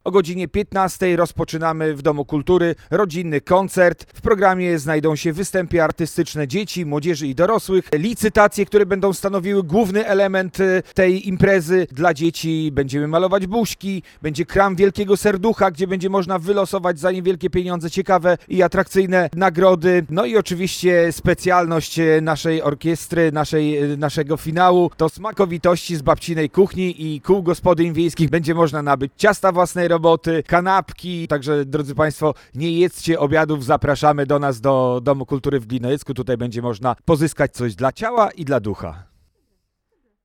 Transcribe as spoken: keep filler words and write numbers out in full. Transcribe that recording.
O godzinie piętnastej rozpoczynamy w Domu Kultury rodzinny koncert. W programie znajdą się występy artystyczne dzieci, młodzieży i dorosłych, licytacje, które będą stanowiły główny element tej imprezy. Dla dzieci będziemy malować buźki, będzie kram Wielkiego Serducha, gdzie będzie można wylosować za niewielkie pieniądze ciekawe i atrakcyjne nagrody. No i oczywiście specjalność naszej orkiestry, naszej, naszego finału to smakowitości z babcinej kuchni i kół gospodyń wiejskich. Będzie można nabyć ciasta własnej roboty, kanapki. Także, drodzy Państwo, nie jedzcie obiadów, zapraszamy do nas do Domu Kultury w Glinojecku. Tutaj będzie można pozyskać coś dla ciała i dla ducha.